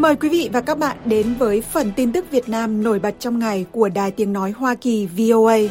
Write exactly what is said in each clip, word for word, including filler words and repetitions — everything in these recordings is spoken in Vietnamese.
Mời quý vị và các bạn đến với phần tin tức Việt Nam nổi bật trong ngày của Đài Tiếng Nói Hoa Kỳ vê o a.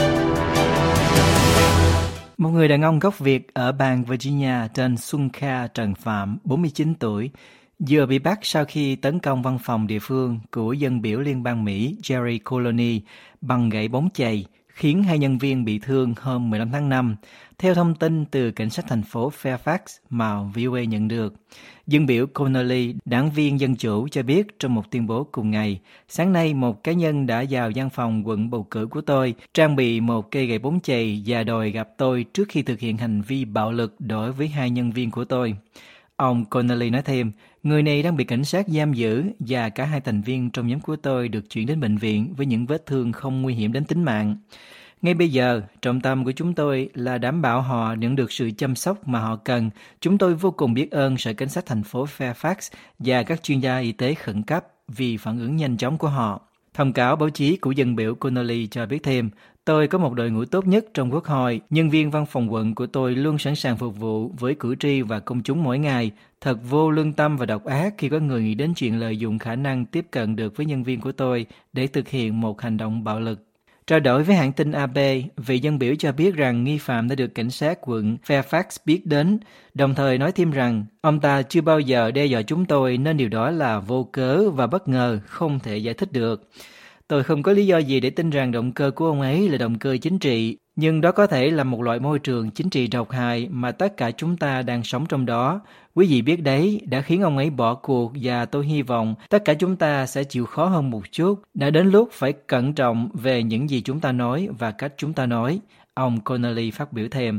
Một người đàn ông gốc Việt ở bang Virginia tên Xuân Kha Trần Phạm, bốn mươi chín tuổi, vừa bị bắt sau khi tấn công văn phòng địa phương của dân biểu liên bang Mỹ Jerry Colony bằng gậy bóng chày, khiến hai nhân viên bị thương hôm mười lăm tháng năm, theo thông tin từ cảnh sát thành phố Fairfax mà vê o a nhận được. Dân biểu Connolly, đảng viên Dân Chủ, cho biết trong một tuyên bố cùng ngày, sáng nay một cá nhân đã vào văn phòng quận bầu cử của tôi, trang bị một cây gậy bóng chày và đòi gặp tôi trước khi thực hiện hành vi bạo lực đối với hai nhân viên của tôi. Ông Connolly nói thêm, người này đang bị cảnh sát giam giữ và cả hai thành viên trong nhóm của tôi được chuyển đến bệnh viện với những vết thương không nguy hiểm đến tính mạng. Ngay bây giờ, trọng tâm của chúng tôi là đảm bảo họ nhận được sự chăm sóc mà họ cần. Chúng tôi vô cùng biết ơn Sở Cảnh sát thành phố Fairfax và các chuyên gia y tế khẩn cấp vì phản ứng nhanh chóng của họ. Thông cáo báo chí của dân biểu Connolly cho biết thêm, tôi có một đội ngũ tốt nhất trong Quốc hội. Nhân viên văn phòng quận của tôi luôn sẵn sàng phục vụ với cử tri và công chúng mỗi ngày. Thật vô lương tâm và độc ác khi có người nghĩ đến chuyện lợi dụng khả năng tiếp cận được với nhân viên của tôi để thực hiện một hành động bạo lực. Trao đổi với hãng tin a pê, vị dân biểu cho biết rằng nghi phạm đã được cảnh sát quận Fairfax biết đến, đồng thời nói thêm rằng ông ta chưa bao giờ đe dọa chúng tôi nên điều đó là vô cớ và bất ngờ, không thể giải thích được. Tôi không có lý do gì để tin rằng động cơ của ông ấy là động cơ chính trị, nhưng đó có thể là một loại môi trường chính trị độc hại mà tất cả chúng ta đang sống trong đó. Quý vị biết đấy, đã khiến ông ấy bỏ cuộc và tôi hy vọng tất cả chúng ta sẽ chịu khó hơn một chút. Đã đến lúc phải cẩn trọng về những gì chúng ta nói và cách chúng ta nói, ông Connolly phát biểu thêm.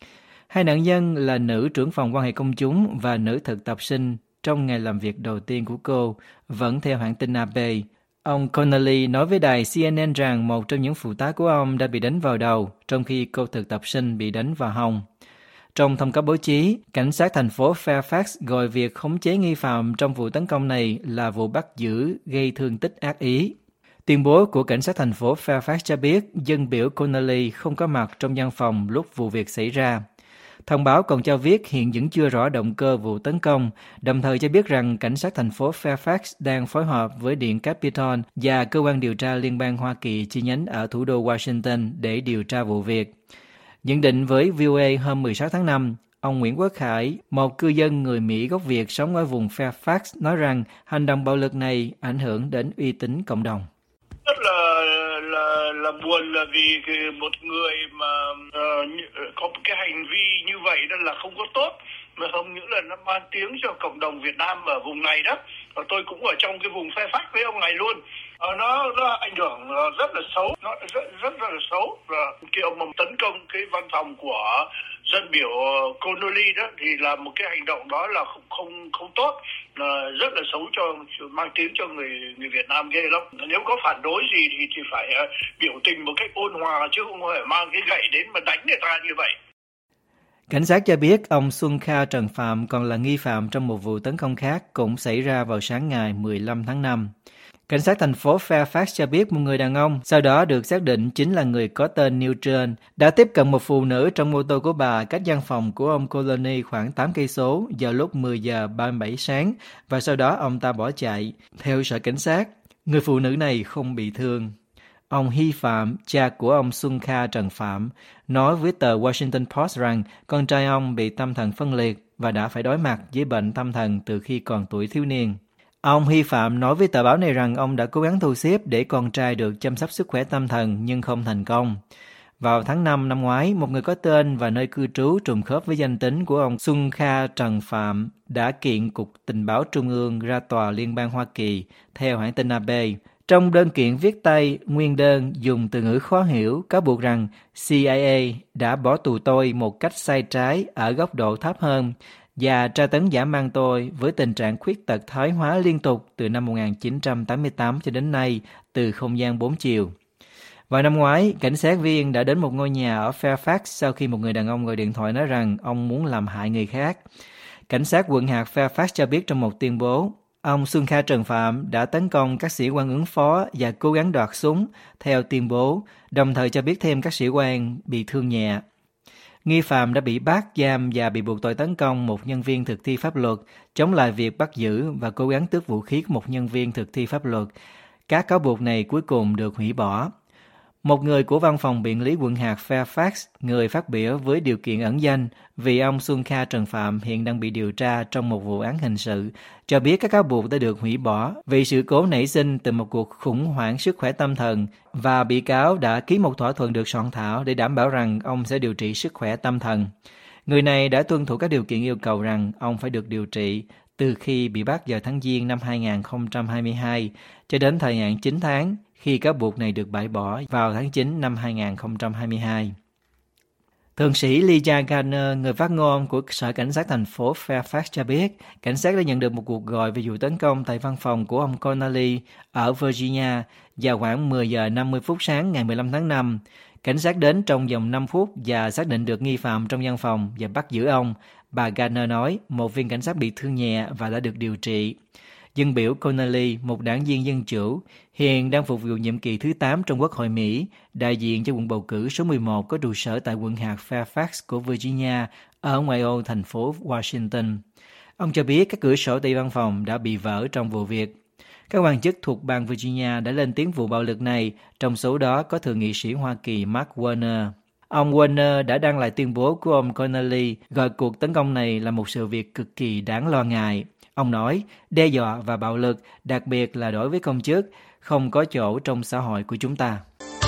Hai nạn nhân là nữ trưởng phòng quan hệ công chúng và nữ thực tập sinh trong ngày làm việc đầu tiên của cô, vẫn theo hãng tin a pê. Ông Connolly nói với đài xê en en rằng một trong những phụ tá của ông đã bị đánh vào đầu, trong khi cô thực tập sinh bị đánh vào hông. Trong thông cáo báo chí, cảnh sát thành phố Fairfax gọi việc khống chế nghi phạm trong vụ tấn công này là vụ bắt giữ gây thương tích ác ý. Tuyên bố của cảnh sát thành phố Fairfax cho biết dân biểu Connolly không có mặt trong văn phòng lúc vụ việc xảy ra. Thông báo còn cho biết hiện vẫn chưa rõ động cơ vụ tấn công, đồng thời cho biết rằng cảnh sát thành phố Fairfax đang phối hợp với Điện Capitol và cơ quan điều tra liên bang Hoa Kỳ chi nhánh ở thủ đô Washington để điều tra vụ việc. Nhận định với vê o a hôm mười sáu tháng năm, ông Nguyễn Quốc Khải, một cư dân người Mỹ gốc Việt sống ở vùng Fairfax, nói rằng hành động bạo lực này ảnh hưởng đến uy tín cộng đồng. Rất là là là buồn là vì một người mà uh, có một cái hành vi như vậy đó là không có tốt, mà không những là nó mang tiếng cho cộng đồng Việt Nam ở vùng này đó. Và tôi cũng ở trong cái vùng Fairfax với ông này luôn. Uh, nó nó ảnh hưởng rất là xấu, nó rất rất rất là xấu. Và khi ông mà tấn công cái văn phòng của dân biểu Connolly đó thì là một cái hành động đó là không không không tốt, là rất là xấu, cho mang tiếng cho người người Việt Nam ghê lắm. Nếu có phản đối gì thì thì phải uh, biểu tình một cách ôn hòa, chứ không phải mang cái gậy đến mà đánh người ta như vậy. Cảnh sát cho biết ông Xuân Kha Trần Phạm còn là nghi phạm trong một vụ tấn công khác cũng xảy ra vào sáng ngày mười lăm tháng năm. Cảnh sát thành phố Fairfax cho biết một người đàn ông, sau đó được xác định chính là người có tên Newton, đã tiếp cận một phụ nữ trong mô tô của bà cách văn phòng của ông Colony khoảng tám cây số vào lúc mười giờ ba mươi bảy sáng và sau đó ông ta bỏ chạy. Theo sở cảnh sát, người phụ nữ này không bị thương. Ông Hy Phạm, cha của ông Xuân Kha Trần Phạm, nói với tờ Washington Post rằng con trai ông bị tâm thần phân liệt và đã phải đối mặt với bệnh tâm thần từ khi còn tuổi thiếu niên. Ông Hy Phạm nói với tờ báo này rằng ông đã cố gắng thu xếp để con trai được chăm sóc sức khỏe tâm thần nhưng không thành công. Vào tháng năm năm ngoái, một người có tên và nơi cư trú trùng khớp với danh tính của ông Xuân Kha Trần Phạm đã kiện Cục Tình báo Trung ương ra tòa liên bang Hoa Kỳ, theo hãng tin a pê. Trong đơn kiện viết tay, nguyên đơn dùng từ ngữ khó hiểu, cáo buộc rằng xê i a đã bỏ tù tôi một cách sai trái ở góc độ thấp hơn và tra tấn dã man tôi với tình trạng khuyết tật thoái hóa liên tục từ năm một nghìn chín trăm tám mươi tám cho đến nay từ không gian bốn chiều. Vào năm ngoái, cảnh sát viên đã đến một ngôi nhà ở Fairfax sau khi một người đàn ông gọi điện thoại nói rằng ông muốn làm hại người khác. Cảnh sát quận hạt Fairfax cho biết trong một tuyên bố, ông Xuân Kha Trần Phạm đã tấn công các sĩ quan ứng phó và cố gắng đoạt súng, theo tuyên bố, đồng thời cho biết thêm các sĩ quan bị thương nhẹ. Nghi phạm đã bị bắt giam và bị buộc tội tấn công một nhân viên thực thi pháp luật, chống lại việc bắt giữ và cố gắng tước vũ khí của một nhân viên thực thi pháp luật. Các cáo buộc này cuối cùng được hủy bỏ. Một người của văn phòng biện lý quận hạt Fairfax, người phát biểu với điều kiện ẩn danh vì ông Sun Kha Trần Phạm hiện đang bị điều tra trong một vụ án hình sự, cho biết các cáo buộc đã được hủy bỏ vì sự cố nảy sinh từ một cuộc khủng hoảng sức khỏe tâm thần và bị cáo đã ký một thỏa thuận được soạn thảo để đảm bảo rằng ông sẽ điều trị sức khỏe tâm thần. Người này đã tuân thủ các điều kiện yêu cầu rằng ông phải được điều trị từ khi bị bắt vào tháng Giêng năm hai không hai hai cho đến thời hạn chín tháng khi cáo buộc này được bãi bỏ vào tháng chín năm hai không hai hai. Thượng sĩ Elijah Garner, người phát ngôn của Sở Cảnh sát thành phố Fairfax cho biết, cảnh sát đã nhận được một cuộc gọi về vụ tấn công tại văn phòng của ông Connolly ở Virginia vào khoảng mười giờ năm mươi phút sáng ngày mười lăm tháng năm. Cảnh sát đến trong vòng năm phút và xác định được nghi phạm trong văn phòng và bắt giữ ông. Bà Garner nói, một viên cảnh sát bị thương nhẹ và đã được điều trị. Dân biểu Connolly, một đảng viên Dân Chủ, hiện đang phục vụ nhiệm kỳ thứ tám trong Quốc hội Mỹ, đại diện cho quận bầu cử số mười một có trụ sở tại quận hạt Fairfax của Virginia, ở ngoại ô thành phố Washington. Ông cho biết các cửa sổ tại văn phòng đã bị vỡ trong vụ việc. Các quan chức thuộc bang Virginia đã lên tiếng vụ bạo lực này, trong số đó có Thượng nghị sĩ Hoa Kỳ Mark Warner. Ông Warner đã đăng lại tuyên bố của ông Connolly gọi cuộc tấn công này là một sự việc cực kỳ đáng lo ngại. Ông nói, đe dọa và bạo lực, đặc biệt là đối với công chức, không có chỗ trong xã hội của chúng ta.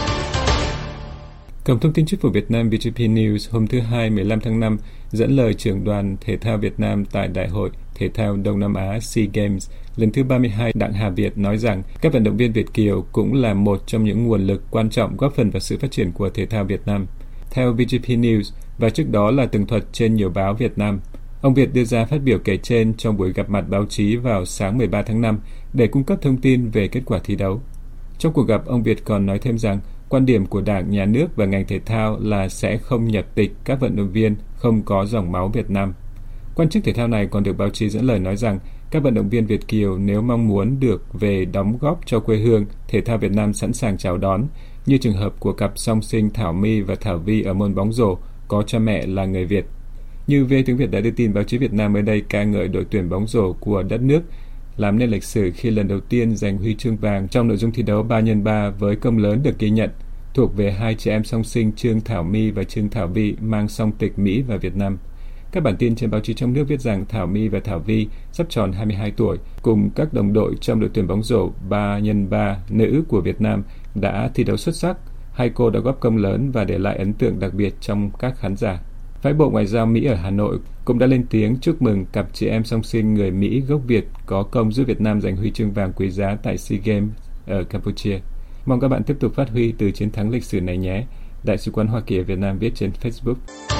Cổng thông tin chính phủ Việt Nam vê giê pê News hôm thứ Hai mười lăm tháng năm dẫn lời trưởng đoàn thể thao Việt Nam tại Đại hội Thể thao Đông Nam Á SEA Games lần thứ ba mươi hai Đặng Hà Việt nói rằng các vận động viên Việt kiều cũng là một trong những nguồn lực quan trọng góp phần vào sự phát triển của thể thao Việt Nam. Theo vê giê pê News và trước đó là tường thuật trên nhiều báo Việt Nam, ông Việt đưa ra phát biểu kể trên trong buổi gặp mặt báo chí vào sáng mười ba tháng năm để cung cấp thông tin về kết quả thi đấu. Trong cuộc gặp, ông Việt còn nói thêm rằng quan điểm của Đảng, Nhà nước và ngành thể thao là sẽ không nhập tịch các vận động viên không có dòng máu Việt Nam. Quan chức thể thao này còn được báo chí dẫn lời nói rằng các vận động viên Việt kiều nếu mong muốn được về đóng góp cho quê hương, thể thao Việt Nam sẵn sàng chào đón, như trường hợp của cặp song sinh Thảo My và Thảo Vi ở môn bóng rổ có cha mẹ là người Việt. Như vê tiếng Việt đã đưa tin, báo chí Việt Nam mới đây ca ngợi đội tuyển bóng rổ của đất nước làm nên lịch sử khi lần đầu tiên giành huy chương vàng trong nội dung thi đấu ba nhân ba với công lớn được ghi nhận, thuộc về hai chị em song sinh Trương Thảo My và Trương Thảo Vi mang song tịch Mỹ và Việt Nam. Các bản tin trên báo chí trong nước viết rằng Thảo My và Thảo Vi sắp tròn hai mươi hai tuổi, cùng các đồng đội trong đội tuyển bóng rổ ba nhân ba nữ của Việt Nam đã thi đấu xuất sắc. Hai cô đã góp công lớn và để lại ấn tượng đặc biệt trong các khán giả. Phái bộ Ngoại giao Mỹ ở Hà Nội cũng đã lên tiếng chúc mừng cặp chị em song sinh người Mỹ gốc Việt có công giúp Việt Nam giành huy chương vàng quý giá tại SEA Games ở Campuchia. Mong các bạn tiếp tục phát huy từ chiến thắng lịch sử này nhé. Đại sứ quán Hoa Kỳ ở Việt Nam viết trên Facebook.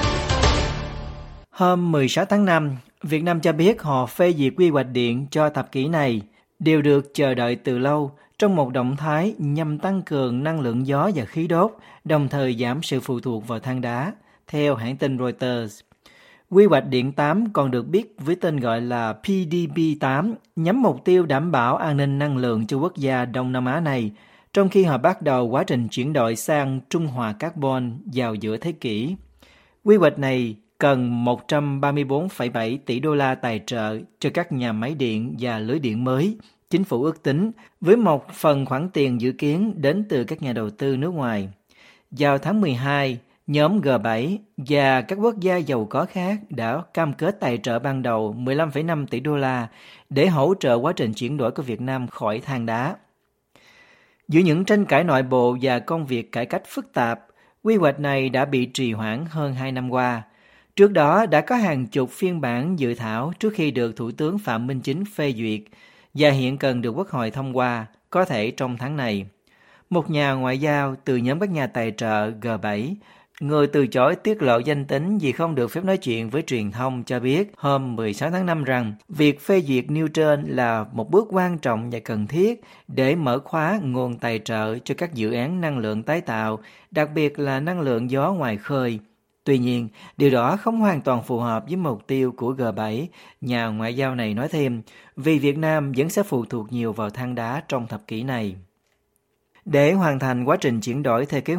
Hôm mười sáu tháng năm, Việt Nam cho biết họ phê duyệt quy hoạch điện cho thập kỷ này, đều được chờ đợi từ lâu trong một động thái nhằm tăng cường năng lượng gió và khí đốt, đồng thời giảm sự phụ thuộc vào than đá. Theo hãng tin Reuters, quy hoạch điện tám còn được biết với tên gọi là pê đê pê tám nhắm mục tiêu đảm bảo an ninh năng lượng cho quốc gia Đông Nam Á này, trong khi họ bắt đầu quá trình chuyển đổi sang trung hòa carbon vào giữa thế kỷ. Quy hoạch này cần một trăm ba mươi bốn phẩy bảy tỷ đô la tài trợ cho các nhà máy điện và lưới điện mới. Chính phủ ước tính với một phần khoản tiền dự kiến đến từ các nhà đầu tư nước ngoài. Vào tháng mười hai, nhóm G bảy và các quốc gia giàu có khác đã cam kết tài trợ ban đầu mười lăm phẩy năm tỷ đô la để hỗ trợ quá trình chuyển đổi của Việt Nam khỏi than đá. Giữa những tranh cãi nội bộ và công việc cải cách phức tạp, quy hoạch này đã bị trì hoãn hơn hai năm qua. Trước đó đã có hàng chục phiên bản dự thảo trước khi được Thủ tướng Phạm Minh Chính phê duyệt và hiện cần được Quốc hội thông qua, có thể trong tháng này. Một nhà ngoại giao từ nhóm các nhà tài trợ G bảy, người từ chối tiết lộ danh tính vì không được phép nói chuyện với truyền thông, cho biết hôm mười sáu tháng năm rằng việc phê duyệt nêu trên là một bước quan trọng và cần thiết để mở khóa nguồn tài trợ cho các dự án năng lượng tái tạo, đặc biệt là năng lượng gió ngoài khơi. Tuy nhiên, điều đó không hoàn toàn phù hợp với mục tiêu của G bảy, nhà ngoại giao này nói thêm, vì Việt Nam vẫn sẽ phụ thuộc nhiều vào than đá trong thập kỷ này. Để hoàn thành quá trình chuyển đổi theo kế hoạch,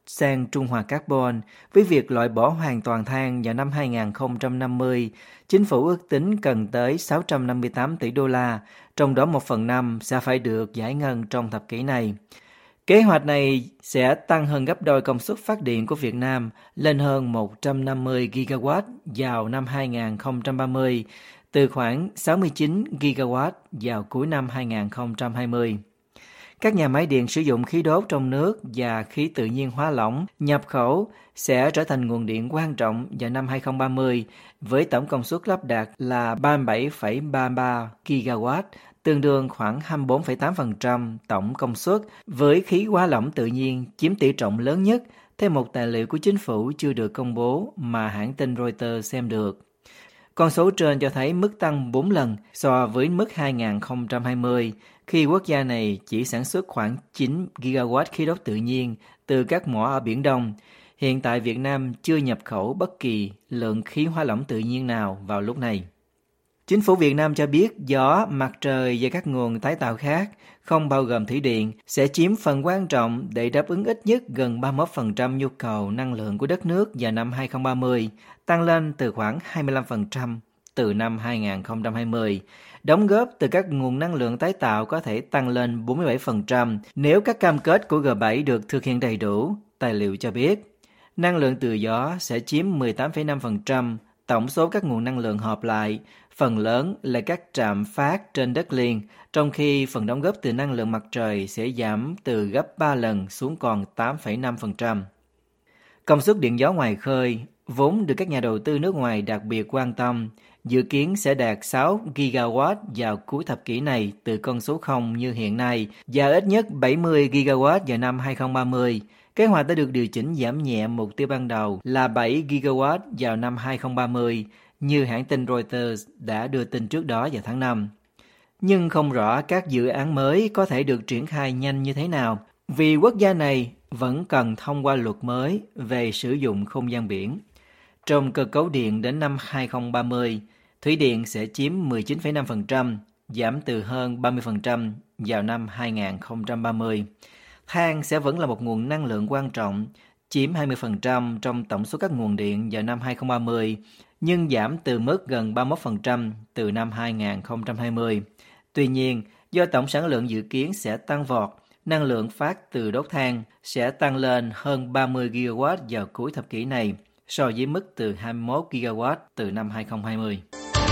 sang trung hòa carbon với việc loại bỏ hoàn toàn than vào năm hai không năm mươi. Chính phủ ước tính cần tới sáu trăm năm mươi tám tỷ đô la, trong đó một phần năm sẽ phải được giải ngân trong thập kỷ này. Kế hoạch này sẽ tăng hơn gấp đôi công suất phát điện của Việt Nam lên hơn một trăm năm mươi gigawatt vào năm hai không ba mươi, từ khoảng sáu mươi chín gigawatt vào cuối năm hai không hai mươi. Các nhà máy điện sử dụng khí đốt trong nước và khí tự nhiên hóa lỏng nhập khẩu sẽ trở thành nguồn điện quan trọng vào năm hai không ba mươi với tổng công suất lắp đặt là ba mươi bảy phẩy ba mươi ba gigawatt, tương đương khoảng hai mươi bốn phẩy tám phần trăm tổng công suất, với khí hóa lỏng tự nhiên chiếm tỷ trọng lớn nhất, theo một tài liệu của chính phủ chưa được công bố mà hãng tin Reuters xem được. Con số trên cho thấy mức tăng bốn lần so với mức hai không hai mươi, khi quốc gia này chỉ sản xuất khoảng chín gigawatt khí đốt tự nhiên từ các mỏ ở Biển Đông. Hiện tại Việt Nam chưa nhập khẩu bất kỳ lượng khí hóa lỏng tự nhiên nào vào lúc này. Chính phủ Việt Nam cho biết gió, mặt trời và các nguồn tái tạo khác, không bao gồm thủy điện, sẽ chiếm phần quan trọng để đáp ứng ít nhất gần ba mươi mốt phần trăm nhu cầu năng lượng của đất nước vào năm hai không ba mươi, tăng lên từ khoảng hai mươi lăm phần trăm từ năm hai không hai mươi. Đóng góp từ các nguồn năng lượng tái tạo có thể tăng lên bốn mươi bảy phần trăm nếu các cam kết của G bảy được thực hiện đầy đủ, tài liệu cho biết. Năng lượng từ gió sẽ chiếm mười tám phẩy năm phần trăm tổng số các nguồn năng lượng hợp lại, phần lớn là các trạm phát trên đất liền, trong khi phần đóng góp từ năng lượng mặt trời sẽ giảm từ gấp ba lần xuống còn tám phẩy năm phần trăm. Công suất điện gió ngoài khơi, vốn được các nhà đầu tư nước ngoài đặc biệt quan tâm, dự kiến sẽ đạt sáu gigawatt vào cuối thập kỷ này từ con số không như hiện nay và ít nhất bảy mươi gigawatt vào năm hai không ba mươi. Kế hoạch đã được điều chỉnh giảm nhẹ mục tiêu ban đầu là bảy gigawatt vào năm hai không ba mươi, như hãng tin Reuters đã đưa tin trước đó vào tháng năm. Nhưng không rõ các dự án mới có thể được triển khai nhanh như thế nào, vì quốc gia này vẫn cần thông qua luật mới về sử dụng không gian biển. Trong cơ cấu điện đến năm hai không ba mươi, thủy điện sẽ chiếm mười chín phẩy năm phần trăm, giảm từ hơn ba mươi phần trăm vào năm hai không ba mươi. Than sẽ vẫn là một nguồn năng lượng quan trọng, chiếm hai mươi phần trăm trong tổng số các nguồn điện vào năm hai không ba mươi, nhưng giảm từ mức gần ba mươi mốt phần trăm từ năm hai không hai mươi. Tuy nhiên, do tổng sản lượng dự kiến sẽ tăng vọt, năng lượng phát từ đốt than sẽ tăng lên hơn ba mươi gigawatt vào cuối thập kỷ này, so với mức từ hai mươi mốt gigawatt từ năm hai không hai mươi.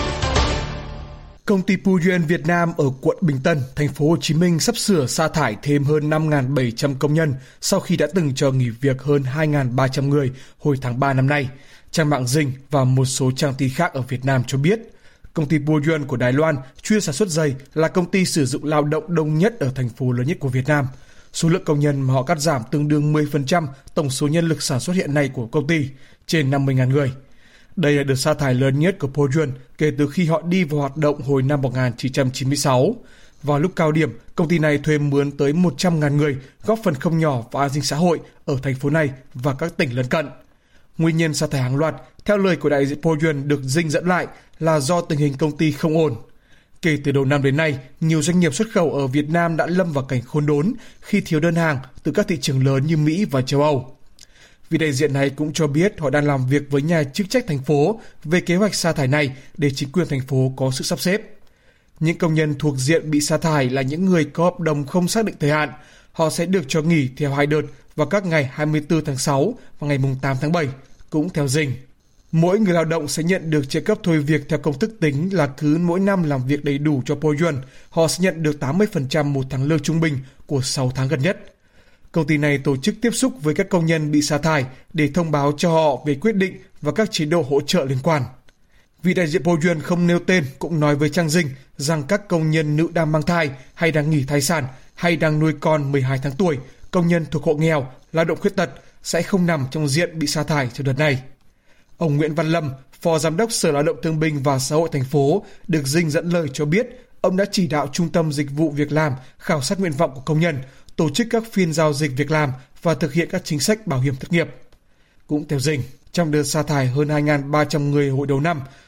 Công ty Puyen Việt Nam ở quận Bình Tân, thành phố Hồ Chí Minh sắp sửa sa thải thêm hơn năm nghìn bảy trăm công nhân sau khi đã từng cho nghỉ việc hơn hai nghìn ba trăm người hồi tháng ba năm nay. Trang mạng Dinh và một số trang tin khác ở Việt Nam cho biết, công ty Puyen của Đài Loan chuyên sản xuất giày là công ty sử dụng lao động đông nhất ở thành phố lớn nhất của Việt Nam. Số lượng công nhân mà họ cắt giảm tương đương mười phần trăm tổng số nhân lực sản xuất hiện nay của công ty, trên năm mươi nghìn người. Đây là đợt sa thải lớn nhất của Puyen kể từ khi họ đi vào hoạt động hồi năm một nghìn chín trăm chín mươi sáu. Vào lúc cao điểm, công ty này thuê mướn tới một trăm nghìn người, góp phần không nhỏ vào an sinh xã hội ở thành phố này và các tỉnh lân cận. Nguyên nhân sa thải hàng loạt, theo lời của đại diện Puyen được Dinh dẫn lại, là do tình hình công ty không ổn. Kể từ đầu năm đến nay, nhiều doanh nghiệp xuất khẩu ở Việt Nam đã lâm vào cảnh khốn đốn khi thiếu đơn hàng từ các thị trường lớn như Mỹ và châu Âu. Vị đại diện này cũng cho biết họ đang làm việc với nhà chức trách thành phố về kế hoạch sa thải này để chính quyền thành phố có sự sắp xếp. Những công nhân thuộc diện bị sa thải là những người có hợp đồng không xác định thời hạn. Họ sẽ được cho nghỉ theo hai đợt vào các ngày hai mươi tư tháng sáu và ngày tám tháng bảy, cũng theo Dinh. Mỗi người lao động sẽ nhận được trợ cấp thôi việc theo công thức tính là cứ mỗi năm làm việc đầy đủ cho Puyen, họ sẽ nhận được tám mươi phần trăm một tháng lương trung bình của sáu tháng gần nhất. Công ty này tổ chức tiếp xúc với các công nhân bị sa thải để thông báo cho họ về quyết định và các chế độ hỗ trợ liên quan. Vị đại diện Puyen không nêu tên cũng nói với trang Dinh rằng các công nhân nữ đang mang thai hay đang nghỉ thai sản hay đang nuôi con mười hai tháng tuổi, công nhân thuộc hộ nghèo, lao động khuyết tật sẽ không nằm trong diện bị sa thải trong đợt này. Ông Nguyễn Văn Lâm, Phó Giám đốc Sở Lao động Thương binh và Xã hội thành phố, được Dinh dẫn lời cho biết ông đã chỉ đạo Trung tâm Dịch vụ Việc làm khảo sát nguyện vọng của công nhân, tổ chức các phiên giao dịch việc làm và thực hiện các chính sách bảo hiểm thất nghiệp. Cũng theo Dinh, trong đợt sa thải hơn hai nghìn ba trăm người hồi đầu năm,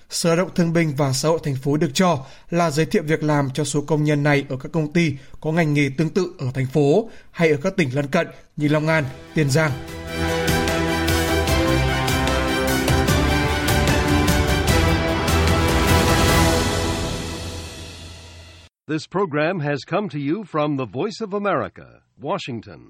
Sở Lao động Thương binh và Xã hội thành phố được cho là giới thiệu việc làm cho số công nhân này ở các công ty có ngành nghề tương tự ở thành phố hay ở các tỉnh lân cận như Long An, Tiền Giang. This program has come to you from the Voice of America, Washington.